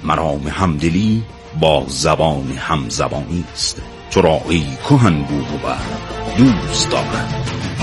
مرام همدلی با زبان همزبانی است. تو را ای کهن گو و دوست دارم.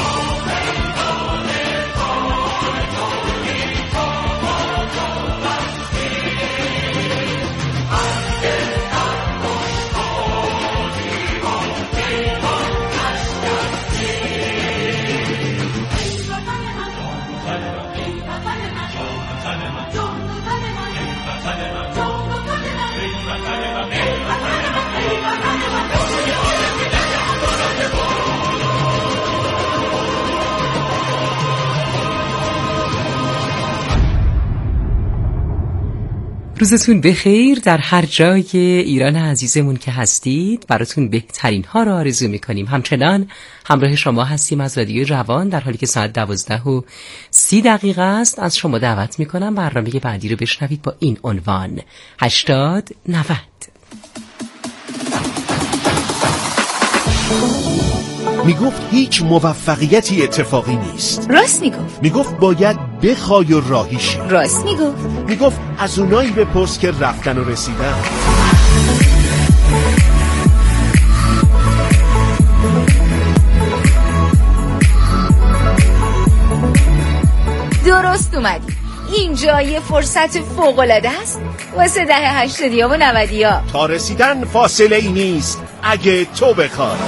روزتون بخیر در هر جای ایران عزیزمون که هستید. براتون بهترین ها رو آرزو میکنیم. همچنان همراه شما هستیم از رادیو روان، در حالی که ساعت 12:30 است. از شما دعوت میکنم برنامه بعدی رو بشنوید با این عنوان 80-90. میگفت هیچ موفقیتی اتفاقی نیست. راست میگفت. میگفت باید بخوای و راهی شی. راست میگفت. میگفت از اونایی بپرس که رفتن و رسیدن. درست اومدی. اینجا یه فرصت فوق‌العاده است واسه دهه 80 و 90. تا رسیدن فاصله ای نیست اگه تو بخوای.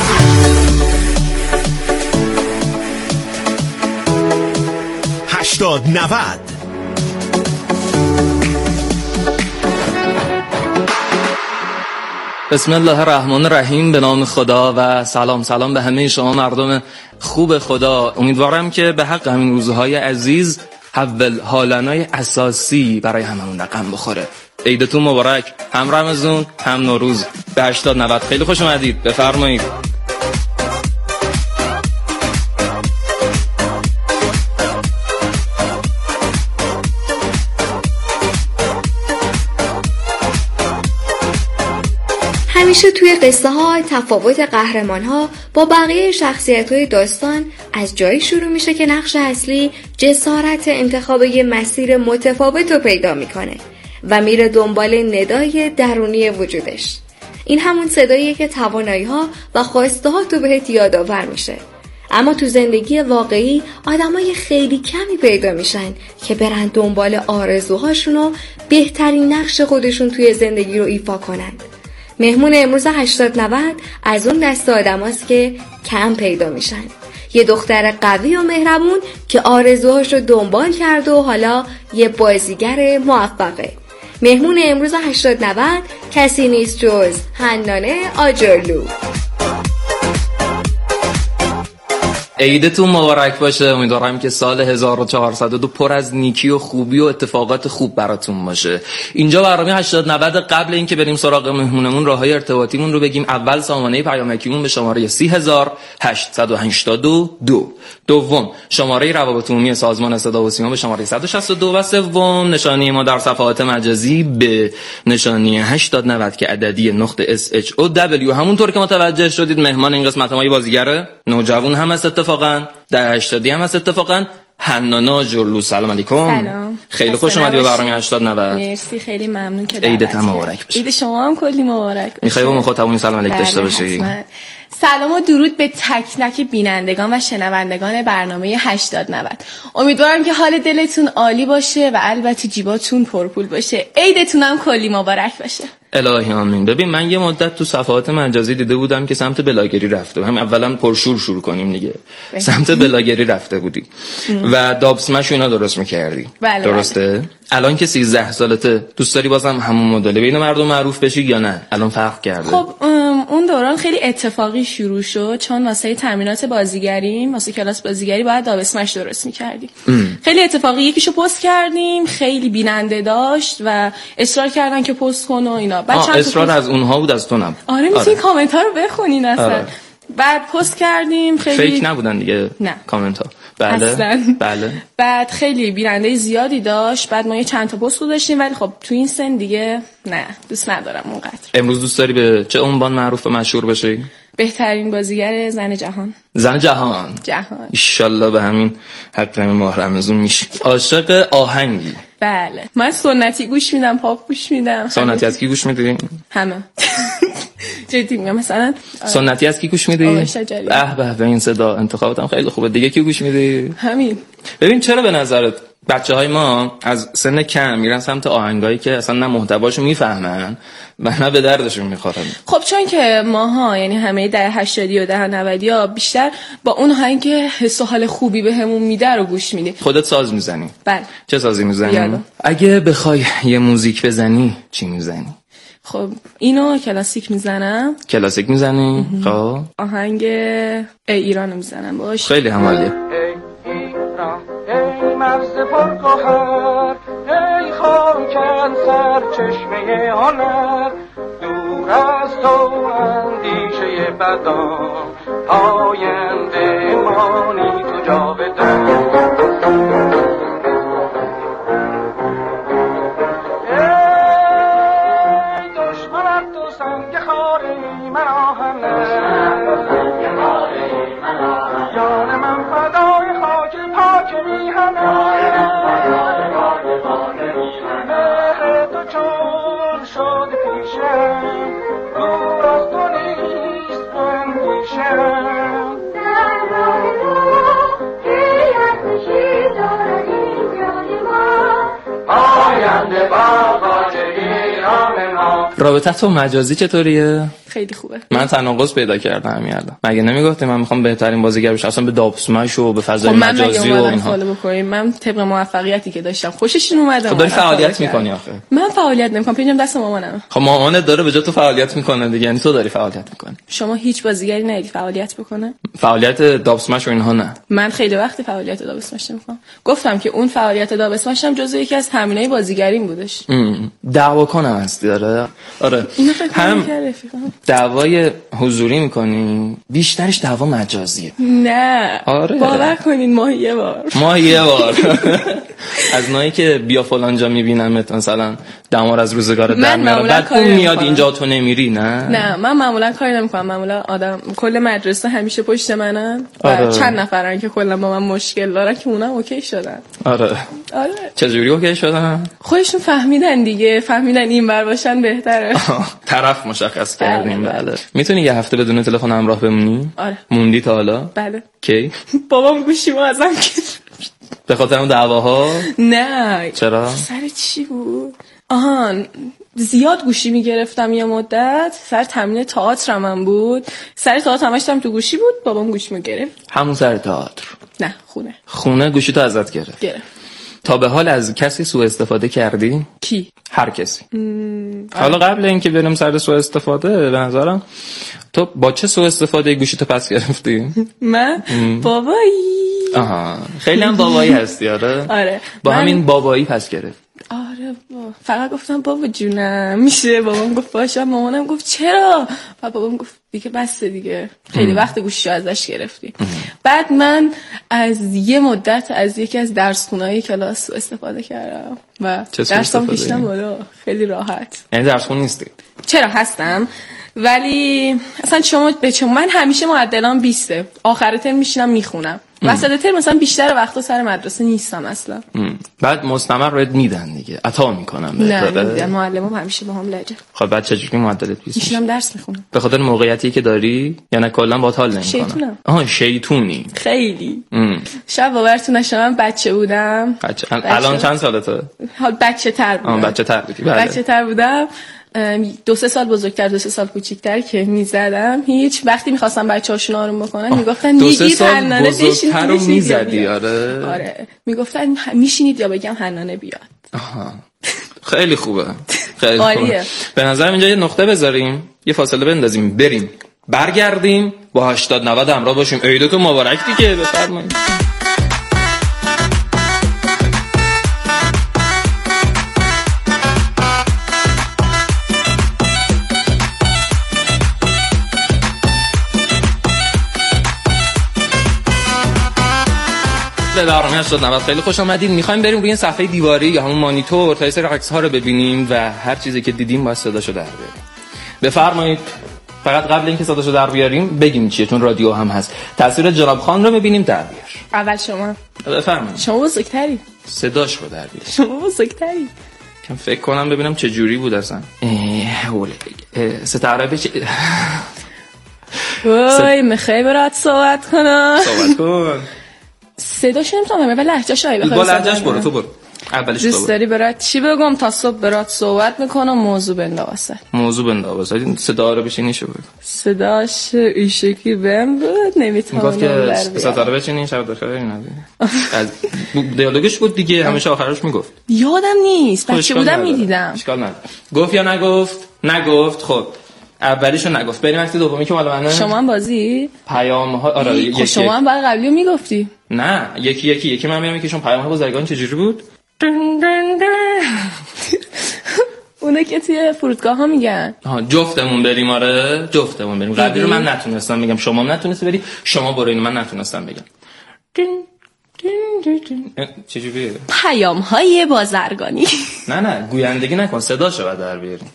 بسم الله الرحمن الرحیم. به نام خدا و سلام به همه شما مردم خوب خدا. امیدوارم که به حق همین روزهای عزیز اول حالانای اساسی برای هممون رقم بخوره. عیدتون مبارک، هم رمضان هم نوروز. به 80-90 خیلی خوش اومدید. بفرمایید. همیشه توی قصه ها تفاوت قهرمان ها با بقیه شخصیت های داستان از جایی شروع میشه که نقش اصلی جسارت انتخاب یه مسیر متفاوت رو پیدا میکنه و میره دنبال ندای درونی وجودش. این همون صداییه که توانایی ها و خواسته ها تو بهت یادآور میشه. اما تو زندگی واقعی آدمای خیلی کمی پیدا میشن که برن دنبال آرزوهاشون و بهترین نقش خودشون توی زندگی رو ایفا کنن. مهمون امروز 80-90 از اون دست آدماست که کم پیدا میشن. یه دختر قوی و مهربون که آرزوهاش رو دنبال کرده و حالا یه بازیگر موفقه. مهمون امروز 80-90 کسی نیست جز حنانه آجرلو. عیدتون مبارک باشه. امیدوارم که سال 1402 پر از نیکی و خوبی و اتفاقات خوب براتون باشه. اینجا برنامه 80-90. قبل اینکه بریم سراغ مهمونمون راههای ارتباطیمون رو بگیم. اول سامانه پیامکیمون به شماره 30882. دوم شماره روابط عمومی سازمان صدا و سیما به شماره 162 و سوم نشانی ما در صفحات مجازی به نشانی 80-90 که عددی نقطه SHOW. همونطور که متوجه شدید مهمان این قسمت ما بازیگره نوجوان هم است اتفاقا، در 80 هم است اتفاقا. حنانه آجرلو. سلام علیکم. سلام. خیلی خوش اومدی به برنامه 80-90. مرسی، خیلی ممنون که عیدت هم مبارک باشه. عید شما هم کلی مبارک باشه. میخوای با مخاطبون سلام علیک داشته باشی؟ سلام و درود به تک تک بینندگان و شنوندگان برنامه 80-90. امیدوارم که حال دلتون عالی باشه و البته جیباتون پرپول باشه. عیدتون هم کلی مبارک باشه. الهی آمین. ببین من یه مدت تو صفحات مجازی دیده بودم که سمت بلاگری رفته. هم اولا پرشور شروع کنیم دیگه. سمت بلاگری رفته بودی و دابسمش اینا درست می‌کردی. درسته؟ الان که 13 سالته دوست داری بازم همون مدل بین مردم معروف بشی یا نه؟ الان فرق کرده. خب اون دوران خیلی اتفاقی شروع شد چون واسه تمرینات بازیگری، واسه کلاس بازیگری باید دابسمش درست می‌کردی. خیلی اتفاقی یکیشو پست کردیم، خیلی بیننده داشت و اصرار کردن که پست کن و اینا. اصرار از اونها بود، از تو نبود. آره میتونی کامنت ها رو بخونین اصلا. بعد پست کردیم، خیلی فیک نبودن دیگه نه. کامنت ها. بله اصلاً. بله. بعد خیلی بیننده زیادی داشت. بعد ما یه چند تا پست گذاشتیم، ولی خب تو این سن دیگه نه، دوست ندارم اونقدر. امروز دوست داری به چه عنوان معروف و مشهور بشی؟ بهترین بازیگر زن جهان. زن جهان. ایشالله به همین حق ماه رمضان میشی. عاشق آهنگی؟ بله. من سنتی گوش میدم، پاپ گوش میدم. سنتی از کی گوش میدی؟ همه. جدی میگم. مثلا سنتی از کی گوش میدی؟ به این صدا انتخاباتم خیلی خوبه. دیگه کی گوش میدی؟ همین. ببین چرا به نظرت بچه‌های ما از سن کم میرن سمت آهنگایی که اصلا نه محتواشو میفهمن و نه به دردشون میخورن؟ خب چون که ماها یعنی همه دهه 80 و دهه 90 ها بیشتر با اون آهنگ حس و حال خوبی بهمون میده رو گوش میدیم. خودت ساز میزنی؟ بله. چه سازی میزنی؟ اگه بخوای یه موزیک بزنی چی میزنی؟ خب اینو کلاسیک میزنم. کلاسیک میزنی؟ خب آهنگ ایرانو میزنم باش. خیلی همالیه. ای مغز پرگوهر، ای خاکن سر چشمه هنر، دور از تو اندیشه بدان، آینده مانی تو جاودان. ای دشمنت تو سنگ خاری من آهنه، جان من فدای خاک پاک میهنه، مهر تو چون شد پیشم، دور از تو نیست اندیشم. در راه تو حیرت نشین دارد این جان ما، آینده باغات ایران ما. رابطه تو مجازی چطوریه؟ خیلی خوبه. من تناقض پیدا کردم همین الان. مگه نمیگفتی من میخوام بهترین بازیگر بشم، اصلا به دابسمش و به فضای مجازی و اینها؟ من طبق موفقیتی که داشتم خوششون اومد. خب داری فعالیت میکنی آخه؟ من فعالیت نمیکنم، پیجم دست مامانم. خب مامانت داره به جای تو فعالیت میکنه دیگه، یعنی تو داری فعالیت میکنی. شما هیچ بازیگری ندیدی فعالیت بکنه؟ فعالیت دابسمش و اینها نه. من خیلی وقت فعالیت دابسمش نمیکنم. گفتم که اون فعالیت دابسمش هم جزو یکی از تمرینای بازیگریم بودش. دعوا کنم هستی داره؟ آره. هم دعوای حضوری میکنی، بیشترش دعوا مجازیه. نه آره. باور کنین ماه یه بار از نایی که بیا فلان جا میبینمت مثلا دمار از روزگار در میاره، بعد اون میاد اینجا تو نمیری. نه من معمولا کاری نمیکنم. معمولا آدم کل مدرسه همیشه پشت منن و آره. چند نفرن که کلا با من مشکل دارن که اونم اوکی شدن. آره چجوری اوکی شدن؟ خودشون فهمیدن دیگه، فهمیدن این بر باشن بهتره. طرف مشخص کردیم. بله. میتونی یه هفته بدون تلفن همراه بمونی؟ آره. موندی تا حالا؟ بله. کی؟ بابام گوشیمو ازم گرفت. به خاطر اون دعواها؟ نه. چرا؟ سر چی بود؟ زیاد گوشی میگرفتم یه مدت، سر تمرین تئاترم هم بود. سر تئاتر همش تو گوشی بود، بابام گوشیمو گرفت. همون سر تئاتر؟ نه خونه گوشی تو ازت گرفت. تا به حال از کسی سوء استفاده کردی؟ کی؟ هر کسی. حالا قبل اینکه بریم سر سوء استفاده، به نظرم تو با چه سوء استفاده گوشی تو پس گرفتی؟ من بابایی. خیلی هم بابایی هستی. آره با همین بابایی پس گرفت. آره فقط گفتم بابا جونم میشه. بابام گفت باشه. مامانم گفت چرا؟ و بابام گفت دیگه بس دیگه، خیلی وقت گوشیو ازش گرفتی. بعد من از یه مدت از یکی از درسخونه‌های کلاس استفاده کردم و درسام کشیدم بالا خیلی راحت. یعنی درسخون نیستی؟ چرا هستم، ولی اصلا من همیشه معدلام 20، آخر ترم میشینم میخونم. وسط ترم مثلا بیشتر وقتا سر مدرسه نیستم اصلا. بعد مستمر روید میدن دیگه، عطا میکنن. نه معلمم همیشه با هم لجه. خب بعد چجوری معدلت 20 میشینم درس میخونم؟ به خاطر موقعیتی که داری یا نه کلا باهات حال نمیکنم؟ شیطونم. شیطونی خیلی. شب باورتون نشه من بچه بودم. الان چند سالته؟ حال بچه تر بودم. بچه تر بودم. 2-3 سال بزرگتر 2-3 سال کوچیک‌تر که میزدم، هیچ وقتی می‌خواستم بچه‌هاشون آروم بکنن میگفتن میگید حنانه بشینید. آره میگفتن میشینید یا بگم حنانه بیاد. خیلی خوبه. خیلی خوبه. به نظرم اینجا یه نقطه بذاریم، یه فاصله بندازیم، بریم برگردیم با 80-90 همراه باشیم. عیدتون مبارک دیگه. بفرمایید. به برنامه 80 خیلی خوش آمدید. می‌خوایم بریم روی این صفحه دیواری یا همون مانیتور تا یه سری عکس‌ها رو ببینیم و هر چیزی که دیدیم باید صداشو در بیاریم. بفرمایید. فقط قبل اینکه صداشو در بیاریم بگیم چیه، چون رادیو هم هست. تصویر جناب خان رو ببینیم در بیار. اول شما. بفرمایید. شما بزرگتری. صداش رو در بیار. شما بزرگتری. کم فکر کنم ببینم چه جوری بود اصلا. ستاره بچ وای میخوای برات صحبت کنم. صحبت کن. صداش نمیتونم، ولی لهجه‌ش هایی بخوام. با لهجه‌اش برو تو برو. اولش تو دوست داری برات چی بگم تا صبح برات صحبت میکنم، موضوع بندازه. موضوع بندازه. این صدا رو بشینی شو بگو. صداش این شکلی بهم بود، نمیتونم. گفت که ستاره بچینی شب بخیر اینا. از دیالوگش بود دیگه، همیشه آخرش میگفت. یادم نیست، بچه بودم میدیدم. اشکال نداره. گفت یا نگفت؟ نگفت. خب اولیشو نگفت. بریم عکس دومی که مال منه. شما هم بازی؟ پیام‌ها آره یکی. شما هم برای قبلیو میگفتی؟ نه یکی من میگم یکیشون پیام‌ها بازرگان چجوری بود؟ اونا که توی فرودگاه ها میگن جفتمون بریم. آره جفتمون بریم. قبلی رو من نتونستم بگم، شما هم نتونستی بری، شما برو اینو من نتونستم بگم. چجوریه؟ پیام‌های بازرگانی. نه گویندگی نکن، صداشو بعد در بیاریم.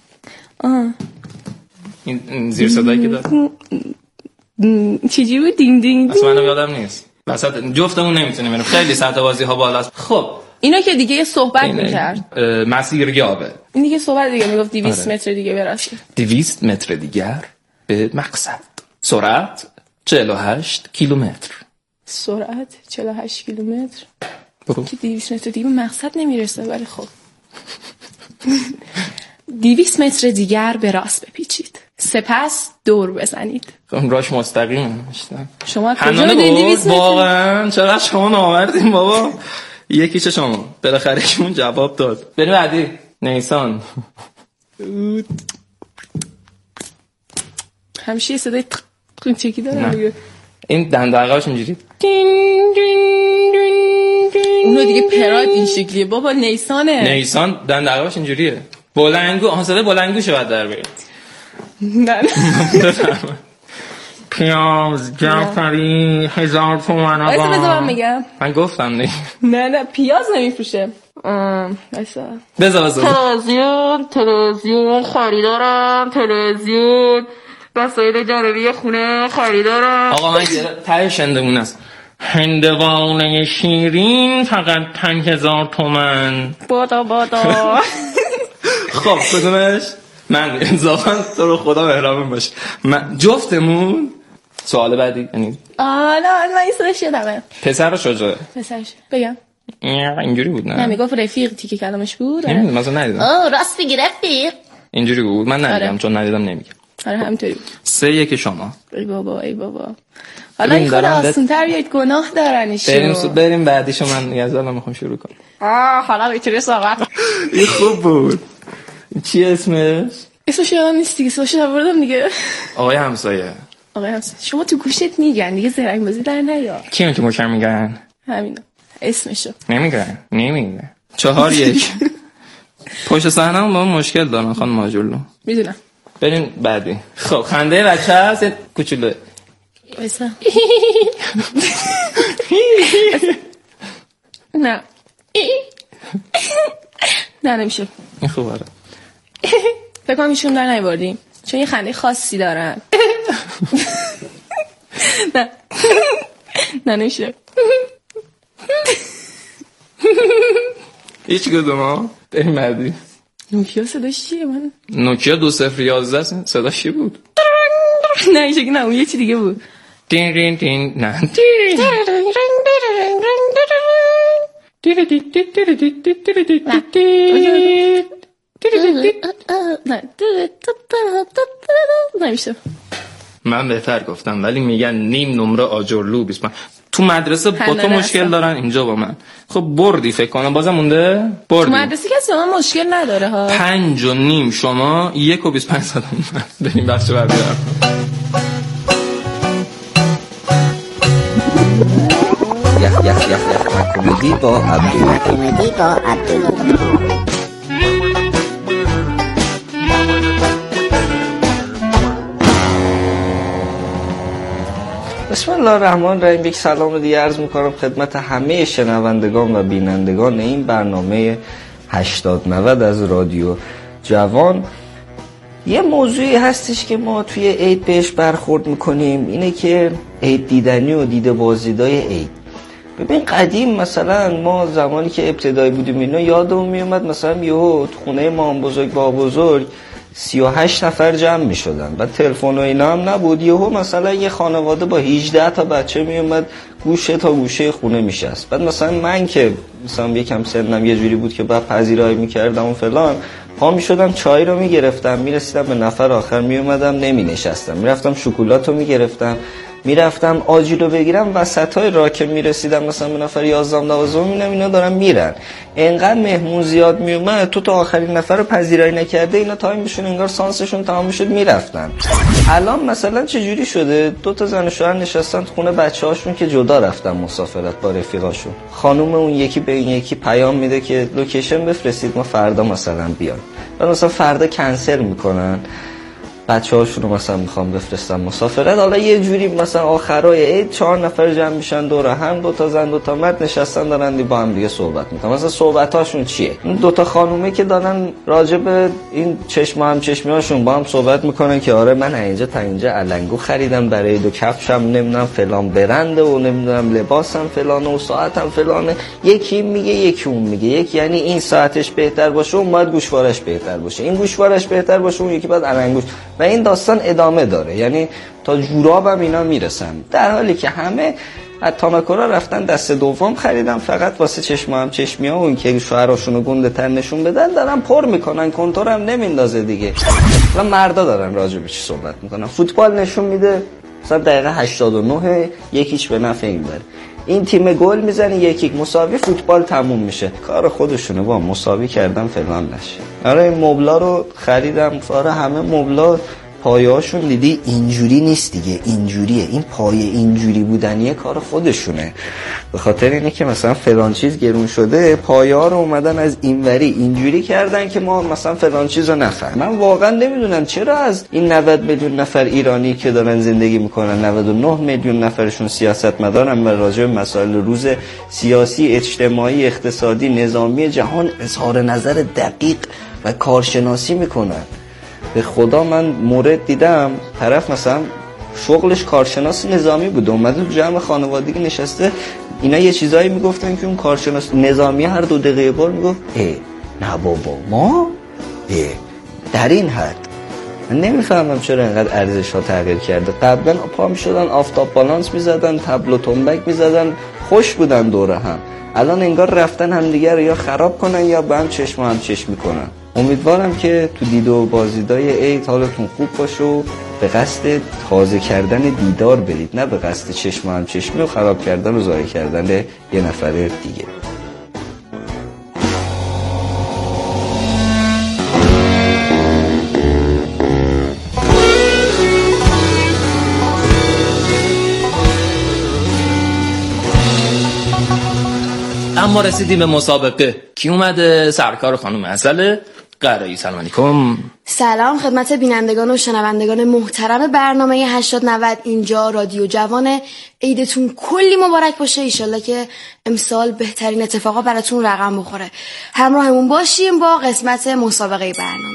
این زیر صدایی که داد چجوری بود؟ دینگ دینگ. اصلا منم یادم نیست. وسط جفتمون نمیتونیم بریم، خیلی سطح بازی ها بالاست. خب اینا که دیگه صحبت میکرد مسیریابه. این دیگه صحبت دیگه میگفت 200 متر دیگه برسید. 200 متر دیگر به مقصد. سرعت 48 کیلومتر. سرعت 48 کیلومتر. که 200 متر دیگه به مقصد نمیرسه، ولی خب 200 متر دیگر به راست بپیچید، سپس دور بزنید. خب راش مستقیمه. شما کجا میدین 200 متر؟ واقعا چرا شما ناوردین بابا؟ یکی چه شما بالاخره کیمون جواب داد. بریم بعدی. نیسان همیشه صدای چکی داره دیگه. این دندقه‌اش اینجوری. اونو دیگه پراد این شکلیه بابا. نیسان دندقه‌اش اینجوریه. بلنگو صدای بلنگوشو بعد در بیارید. نه پیاز جعفری 1000 تومان. آقا بذار میگم. من گفتم نه پیاز نمیفروشه. بذار تلویزیون خریدارم. تلویزیون وسایل جانبی خونه خریدارم. آقا من ته شندمون است. هندوانه شیرین فقط 5000 تومان. بادا خب کدومش؟ من انصافا تو رو خدا مهربون باش. من جفتمون سوال بعدی یعنی نه من این سرش یادمه. پسر شجاعه. پسرش بگم اینجوری بود نه میگفت رفیق تیکه کلامش بود. نمیدونم مثلا ندیدم. راست میگی رفیق اینجوری بود. من ندیدم چون ندیدم نمیگم. آره همینطوری بود. 3-1 شما. ای بابا حالا این خود آسان‌تر بیاید، گناه دارنشو. بریم بعدیشو. من یزدالم میخوام شروع کنم. حالا میتونی صحبت. این خوب بود. چی اسمش؟ اسمش یادم نیست دیگه. اسمش آوردم دیگه. آقای همسایه. شما تو گوشت میگن دیگه، زرنگ بازی در نیار. کی تو گوشم میگن؟ همینا اسمشو نمیگن. 4-1. پشت صحنه‌ام با مشکل دارن خانم ماجولو. میدونم. بریم بعدی. خب خنده بچه هست کوچولو. وایسا. نه نمیشه. این خوبه. فکر کنم ایشون در نیاوردیم چون یه خنده خاصی دارن. نه نمیشه. هیچ کدوم. بریم بعدی. نوکیا صداش چیه؟ من نوکیا 2011 صداش چی بود؟ نه این شکل نه، اون یه چی دیگه بود. دین نه نمیشه. من بهتر گفتم ولی میگن نیم نمره آجرلو 20. تو مدرسه با تو مشکل دارن، اینجا با من. خب بردی فکر کنم. بازم مونده بردی. تو مدرسه کسی با من مشکل نداره ها. 5.5 شما 1.25 زدم. بریم بخش بعدی. یخ کمدی با عبدالله. بسم الله الرحمن الرحیم. یک سلام دیگه عرض میکنم خدمت همه شنوندگان و بینندگان این برنامه 80-90 از رادیو جوان. یه موضوعی هستش که ما توی عید بهش برخورد میکنیم، اینه که عید دیدنی و دیده بازدیدای عید. ببین قدیم مثلا ما زمانی که ابتدایی بودیم اینا یادمون میومد مثلا یهو تو خونه مام بزرگ با بزرگ 38 نفر جمع می شدن، بعد تلفن و اینا هم نبود، یهو مثلا یه خانواده با 18 تا بچه می اومد گوشه تا گوشه خونه میشست. بعد مثلا من که مثلا یکم سنم یه جوری بود که بعد پذیرایی میکردم و فلان، پا می شدم چای رو می گرفتم، می رسیدم به نفر آخر می اومدم نمی نشستم، می رفتم شکلات رو می گرفتم، میرفتم آجیل رو بگیرم، وسطای راه که میرسیدم مثلا به نفر 11-12 میبینم اینا دارن میرن. انقدر مهمون زیاد میومد تو تا آخرین نفر رو پذیرایی نکرده اینا تایمشون انگار سانسشون تمام میشد میرفتن. الان مثلا چه جوری شده؟ 2 تا زن و شوهر نشستن تو خونه بچه‌هاشون که جدا رفتن مسافرت با رفیقاشون، خانم اون یکی به این یکی پیام میده که لوکیشن بفرستید ما فردا مثلا بیان، بعد مثلا فردا کنسل میکنن، بچه‌هاشون رو مثلا میخوام بفرستم مسافرت. حالا یه جوری مثلا آخرای عید 4 نفر جمع میشن دور هم، 2 تا زن 2 تا مرد نشستن دارن با هم دیگه صحبت میکنن. مثلا صحبتاشون چیه؟ این 2 تا خانومه که دارن راجع به این چشم هم چشمیاشون با هم صحبت میکنن که آره من اینجا تا اینجا علنگو خریدم برای 2 کفشم نمیدونم فلان برنده و نمیدونم لباسم فلانه و ساعتم فلانه، یکی میگه یکی اون میگه، یکی یعنی این ساعتش بهتر باشه اون باید گوشوارش بهتر باشه، این گوشوارش بهتر باشه اون یکی باید علنگوش، و این داستان ادامه داره، یعنی تا جورابم اینا میرسن، در حالی که همه از تامکورا رفتن دست دوم خریدن فقط واسه چشم هم چشمیا و این که شوهراشون رو گنده تر نشون بدن، دارن پر میکنن، کنتور هم نمیندازه دیگه. و مردا دارن راجع به چی صحبت میکنن. فوتبال نشون میده مثلا دقیقه 89 1-0 به نفع این بره، این تیم گل میزنه 1-1 مساوی، فوتبال تموم میشه. کار خودشونه با مساوی کردن فلان نشه. آره این مبلا رو خریدم، آره همه مبلا پایه‌هاشون دیدی اینجوری نیست دیگه، اینجوریه، این پایه اینجوری بودنیه کار خودشونه، به خاطر اینه که مثلا فلان چیز گرون شده پایه‌ها رو اومدن از اینوری اینجوری کردن که ما مثلا فلان چیز رو نفهم. من واقعا نمیدونم چرا از این 90 میلیون نفر ایرانی که دارن زندگی میکنن 99 میلیون نفرشون سیاستمدارن و راجع به مسائل روز سیاسی، اجتماعی، اقتصادی، نظامی جهان اظهار نظر دقیق و کارشناسی میکنن. به خدا من مورد دیدم طرف مثلا شغلش کارشناس نظامی بود، اومده تو جمع خانوادگی نشسته، اینا یه چیزایی میگفتن که اون کارشناس نظامی هر 2 دقیقه بار میگفت نه بابا ما در این حد. من نمیفهمم چرا اینقدر ارزش ها تغییر کرده. قبلا پا میشدن آفتاب بالانس میزدن، تابلو تنبک میزدن، خوش بودن دوره هم. الان انگار رفتن همدیگه رو یا خراب کنن یا با هم چشم میکنن. امیدوارم که تو دید و بازدیدای عید حالتون خوب باشه و به قصد تازه کردن دیدار برید، نه به قصد چشم هم چشمی و خراب کردن و ضایع کردن یه نفر دیگه. اما رسیدیم به مسابقه. کی اومده؟ سرکار خانم عسل قرایی. سلام علیکم. سلام خدمت بینندگان و شنوندگان محترم برنامه 80-90 اینجا رادیو جوان. عیدتون کلی مبارک باشه، ایشالله که امسال بهترین اتفاقا براتون رقم بخوره. همراهمون باشیم با قسمت مسابقه برنامه.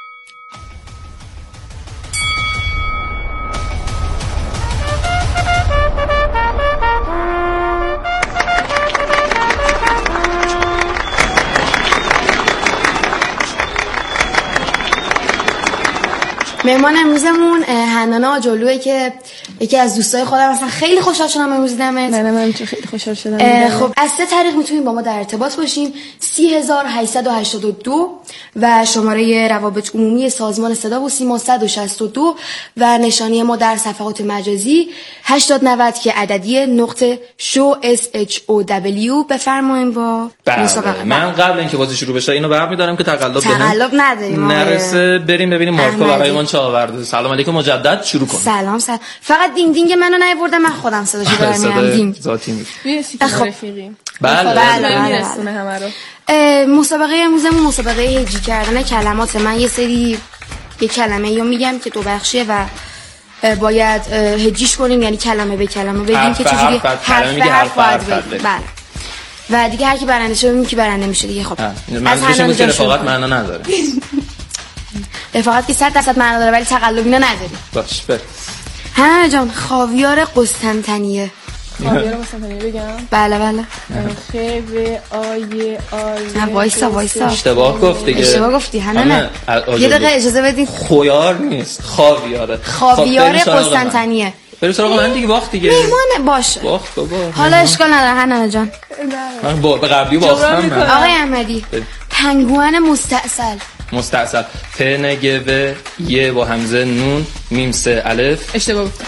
مهمان امروزمون حنانه آجلوه که یکی از دوستای خودم، مثلا خیلی خوشحال شدم امروز دیدمت. نه من خیلی خوشحال شدم. خب از 3 طریق میتونید با ما در ارتباط باشین: 30882 و شماره روابط عمومی سازمان صدا و سیما 162 و نشانی ما در صفحات مجازی 8090 که عددی نقطه شو SHOW. بفرمایید با مسابقه. من قبل اینکه بازی شروع بشه اینو برمی‌دارم که تقلب نداریم نرسه، بریم ببینیم مارکو برای ما چه آورده. سلام علیکم مجدد شروع کنیم. سلام. فقط دینگ دینگ منو نیاوردم، من خودم صداشو دارم میگم. دینگ ذاتی میگه. خب رفیقیم. بله میرسونه همه رو. مسابقه امروزمون مسابقه هجی کردن کلمات. من یه کلمه یا میگم که 2 بخشیه و باید هجیش کنیم، یعنی کلمه به کلمه بگیم که چجوری حرف بله. و دیگه هر کی برنده شه ببینیم کی برنده میشه دیگه. خب منظورش اینه که رفاقت معنا نداره. رفاقت که 100% معنا داره ولی تقلب اینا نداره. باش بریم. حنانه جان خاویار قسطنطنیه. خاویار قسطنطنیه بگم؟ بله. خ و آی آی. وایسا. اشتباه گفت دیگه. اشتباه گفتی حنانه. یه دقیقه اجازه بدین. خویار نیست، خاویاره. خاویار قسطنطنیه. بریم سراغ من دیگه. باخت دیگه. میمونه باشه. باخت بابا. حالا اشکال نداره حنانه جان. من به قبلی باختم. آقای احمدی پنگوئن مستأصل. پ نگ و ی با همزه نون میم سه الف. اشتباه گفتم.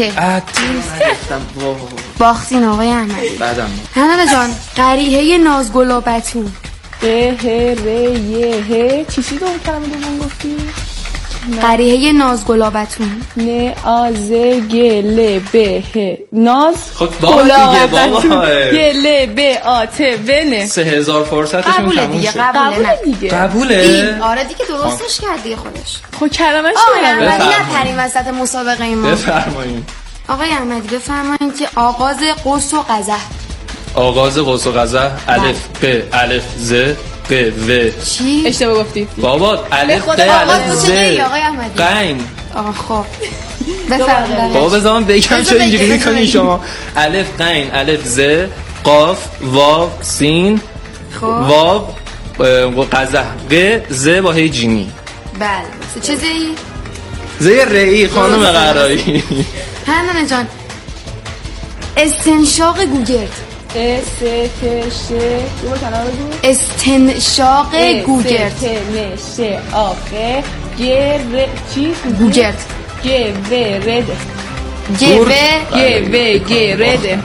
باختین آقای احمدی. بعدم حنانه جان قریحه نازگلابتون. ق ه ر ی ه چی دو کلمه دوم گفتی؟ قریحه نازگلابتون. ن آ ز گ ل ب ه ناز. خب دیگه بابا گ ل ب آ ت و ن 3000 فرصتشون تموم شد. قبوله. آره دیگه درستش کرد دیگه خودش. خب کلمه‌اش نمیدونم ولی نپریم وسط مسابقه ما. بفرمایید آقای احمدی بفرمایید که آغاز قوس و قزح. آغاز قوس و قزح الف ق الف ز ق و. چی؟ اشتباه گفتی بابا الف ق الف ز قین. خب بفرمایید. بابا بذارم بگم چرا اینجوری میکنین شما. الف قین الف ز قاف واو سین واو قزح ق ز با هی جیمی. بله چه زی؟ زی رئی خانم قرایی. حنانه جان استنشاق گوگرد. استنشاق گوگرد. گوگرد. گرد.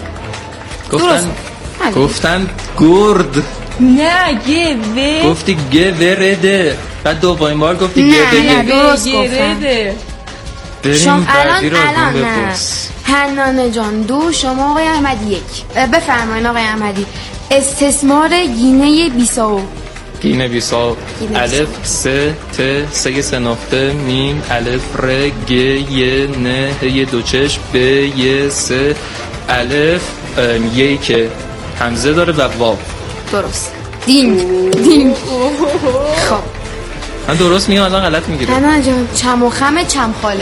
گفتن گرد. نه گفتی گرده. بعد دومین بار گفتی نه درست گفتم. شما الان نه. حنانه جان 2 شما آقای احمدی 1. بفرمایید آقای احمدی. استثمار گینه بیساو. گینه بیساو الف س ت سه نقطه میم الف ر گ ی ن ی دو چشم ب ی س الف ی که همزه داره و واو. درست. دینگ. خب من درست میگم الان غلط میگیرم. حنانه جان چم و خم چمخاله.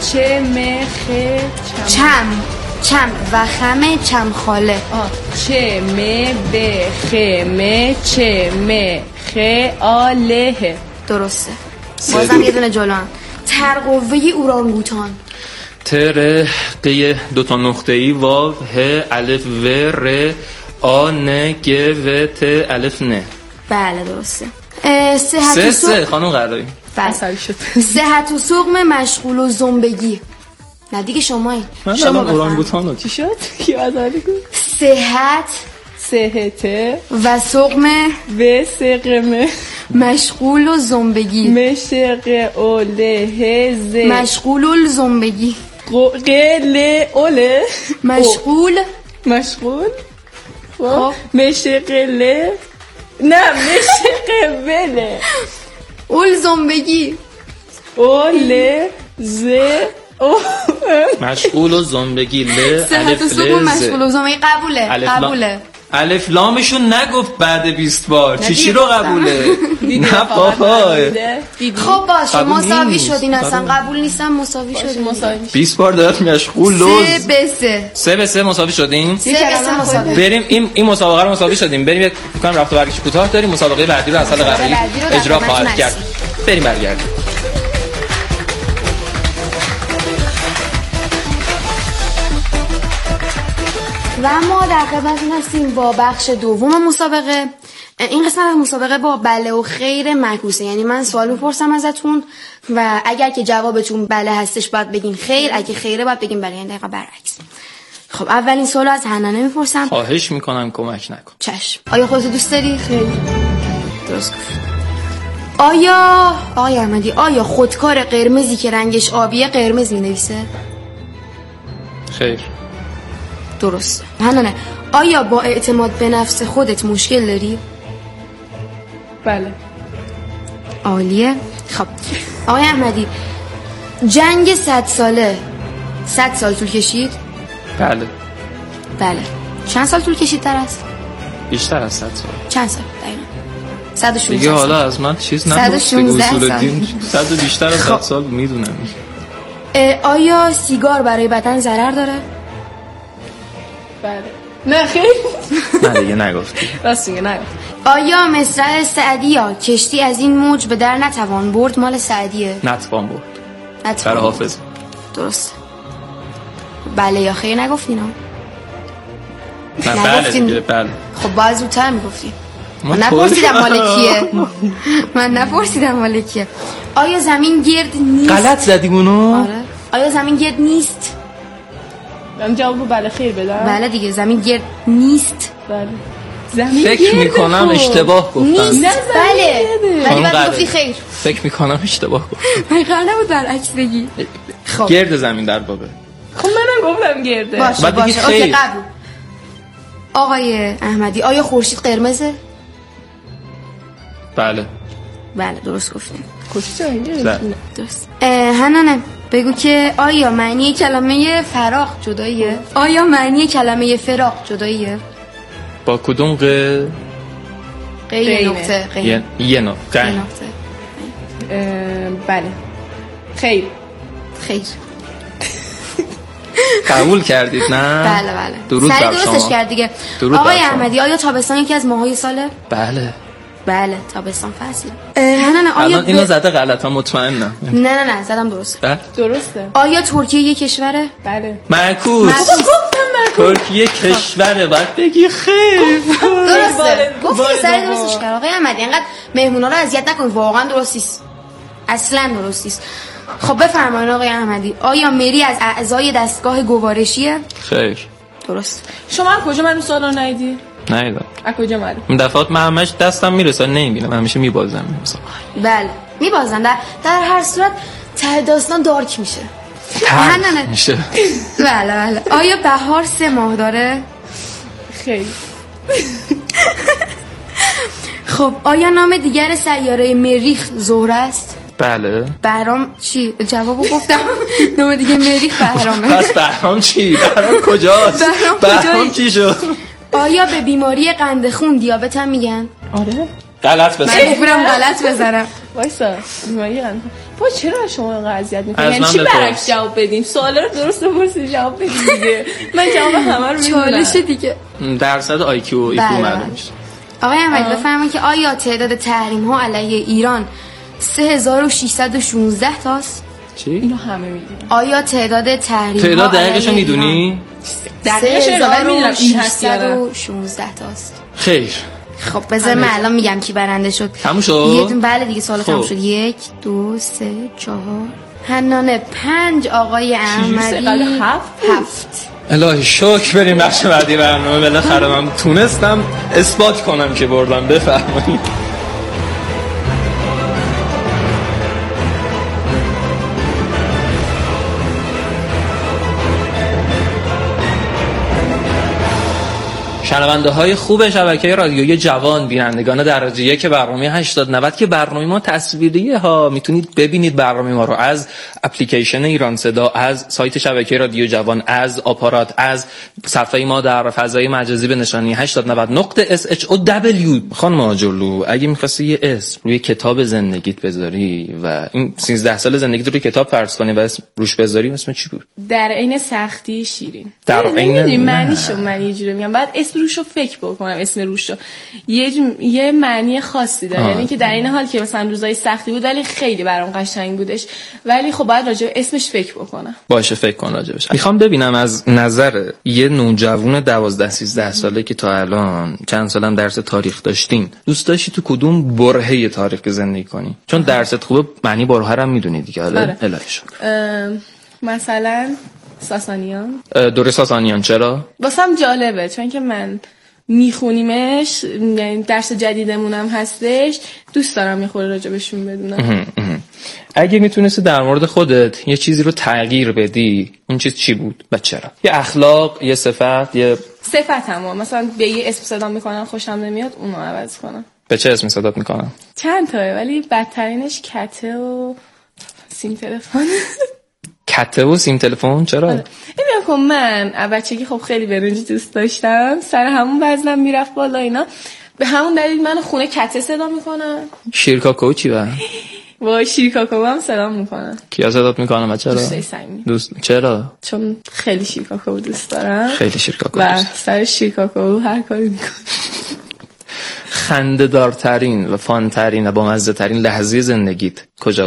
چم و خم چمخاله. چه م ب خ م چه م خ آله. درسته. بازم یه دونه جلو هم. ترقوه اورانگوتان. تر قی 2 نقطه ای واو ه الف و ر آ ن گ و ت الف ن. بله درسته. سه خانم قرایی. بله شد. صحت و سقم مشغول و زنبگی. نه دیگه شمایی. من الان اورانگوتانو چی شد؟ کی آزادی گفت؟ صحت و سقم و سقم مشغول و زنبگی. مشق اوله ز مشغول و زنبگی. قل اوله مشغول خب مشق ل نه مشق وله اول زنبگی. اول ز مشغول و زنبگی ل الف ل مشغول و زنبگی. قبوله. الف لامشون نگفت بعد 20 بار چی رو قبوله. نه بابا. خب باشه مساوی شدین اصلا قبول نیستم مساوی شدین. 20 بار داد مشغول و 3 به 3 مساوی شدین. 3 به 3 مساوی. بریم این مسابقه رو مساوی شدیم. بریم فکر کنم رفت و برگشت کوتاه داریم. مسابقه بعدی رو از سال قبلی اجرا خواهد کرد. بریم برگردیم. و ما در خدمتتون هستیم با بخش دوم مسابقه. این قسمت از مسابقه با بله و خیر معکوسه، یعنی من سوال میپرسم ازتون و اگر که جوابتون بله هستش باید بگین خیر، اگه خیره باید بگین بله، یعنی دقیقا برعکس. خب اولین سوال از حنانه میپرسم. خواهش میکنم کمک نکن. چشم. آیا خودتو دوست داری؟ خیر. درست گفت. آیا آقای احمدی آیا خودکار قرمزی که رنگش آبیه قرمز مینویسه؟ خیر. درسته. حنانه آیا با اعتماد به نفس خودت مشکل داری؟ بله. عالیه. خب آقای احمدی جنگ 100 ساله 100 سال طول کشید؟ بله. چند سال طول کشید درست؟ بیشتر از 100 سال. چند سال دقیقا؟ 116 دیگه حالا از من چیز نپرسید. 116 سال. 100 بیشتر از 100 سال میدونم. آیا سیگار برای بدن ضرر داره؟ بله. نه خیر. نه دیگه نگفتی. راست میگه نگفت. آیا مصرع سعدی یا کشتی از این موج به در نتوان برد مال سعدیه؟ نتوان برد. برای حافظ. درست. بله یا خیر نگفتین ها؟ بله. خب باید زودتر میگفتین. من نپرسیدم مال کیه. آیا زمین گرد نیست؟ غلط زدیم اونو؟ آره. آیا زمین گرد نیست؟ من جوابو بله خیر بدم. بله دیگه زمین گرد نیست. بله. زمین فکر میکنم اشتباه گفتن. نیست. بله. ولی بعد گفتی خیر. فکر میکنم اشتباه گفتن. من قرار نبود برعکس بگی. خب گرد زمین در بابه. خب منم گفتم گرده. باشه. اوکی قبول. آقای احمدی آیا خورشید قرمزه؟ بله درست گفتین. خورشید درست. حنانه بگو که آیا معنی کلمه فراق جداییه؟ با کدوم یه نقطه یه نقطه. بله خیر قبول کردید نه؟ بله درود بر شما. درستش کرد دیگه. آقای احمدی آیا تابستان یکی از ماهای ساله؟ بله تابستان فصل. حنانه آیا الان اینو زده غلط ها مطمئنم. نه زدم درست. درسته. آیا ترکیه یک کشوره؟ بله. معکوس. ترکیه کشوره باید بگی خیر. درسته. گفتی سر درستش کرد. آقای احمدی انقدر مهمونا رو اذیت نکن، واقعا درست نیست. اصلا درست نیست. خب بفرمایید آقای احمدی آیا مری از اعضای دستگاه گوارشیه؟ خیر. درست. شما کجا من سوالا ندیدی؟ نیدم. از کجا معلوم؟ این دفعات من همش دستم میرسه نمیبینم، همیشه میبازم. بله میبازن. در هر صورت ته داستان دارک میشه. میشه. بله. آیا بهار 3 ماه داره؟ خیر. خب آیا نام دیگر سیاره مریخ زهره است؟ بله. بهرام چی؟ جوابو گفتم. نام دیگه مریخ بهرامه. پس بهرام چی؟ بهرام کجاست؟ بهرام چی شد؟ آیا به بیماری قند خون دیابت هم میگن؟ آره. غلط بزنم. من غلط بزنم. وایسا. بیماری قند خون. چرا شما اینقدر اذیت میکنید؟ یعنی چی برعکس جواب بدیم؟ سوالا رو درست بپرسید جواب بدید دیگه. من جواب همه رو میدونم. چالش دیگه. درصد آی کیو معلوم میشه. آقای احمدی بفرمایید که آیا تعداد تحریم ها علیه ایران 3616 تاست؟ چی؟ اینو همه میدونن. آیا تعداد تحریم تعداد دقیقش رو میدونی؟ دقیقش رو میدونم این هست 3616 تاست. خیر. خب بذار من الان میگم کی برنده شد. تموم شد؟ بله دیگه سوال تموم شد. 1 2 3 4 حنانه 5 آقای احمدی 7. الهی شکر بریم بخش بعدی برنامه. بالاخره من تونستم اثبات کنم که بردم. بفرمایید. شنونده های خوب شبکه رادیویی جوان، بینندگان درجه یک برنامه 80 که برنامه ما تصویریه ها، میتونید ببینید برنامه ما رو از اپلیکیشن ایران صدا، از سایت شبکه رادیو جوان، از آپارات، از صفحه ما در فضای مجازی به نشانی 8090.show. خانم آجرلو اگه می‌خواستی یه اسم روی کتاب زندگیت بذاری و این 13 سال زندگیت رو روی کتاب فرض کنی و اسم روش بذاری، اسم چی بود؟ در عین سختی شیرین. در عین معنیشو من یه جوری میگم، بعد اسم روشو فکر بکنم. اسم روشو یه معنی خاصی داره، یعنی که در این حال که مثلا روزای سختی بود ولی خیلی برام قشنگ بودش، ولی خب باید راجع به اسمش فکر بکنم. باشه فکر کن راجعش. میخوام ببینم از نظر یه نوجوان 12-13 ساله که تا الان چند سالم درس تاریخ داشتین، دوست داشتی تو کدوم برهه تاریخ زندگی کنی؟ چون درست خوبه، معنی برهه رو هم میدونی دیگه. حالا الهش مثلا ساسانیان. دوره ساسانیان. چرا؟ واسم جالبه چون که من میخونیمش، یعنی درس جدیدمونم هستش، دوست دارم میخوره راجبشون بدونم. اگه میتونستی در مورد خودت یه چیزی رو تغییر بدی، اون چیز چی بود و چرا؟ یه اخلاق، یه صفت، یه صفتم مثلا به یه اسم صدا میکنن خوشم نمیاد، اونو عوض کنم. به چه اسمی صدات میکنن؟ چند تاه، ولی بدترینش کته و سیم تلفن. کته و سیم تلفن چرا؟ ببین کن من بچگی خب خیلی برنج دوست داشتم، سر همون وزنم میرفت بالا اینا، به همون دلیل من خونه کته صدا میکنن. شیرکاکو چی با؟ با شیرکاکو هم صدا میکنن. کیا صدات میکنن و چرا؟ دوستای صمیمی. چرا؟ چون خیلی شیرکاکو دوست دارم. خیلی شیرکاکو و سر شیرکاکو هر کاری میکنم. خنده دارترین و فان ترین و بامزه ترین لحظه زندگیت کجا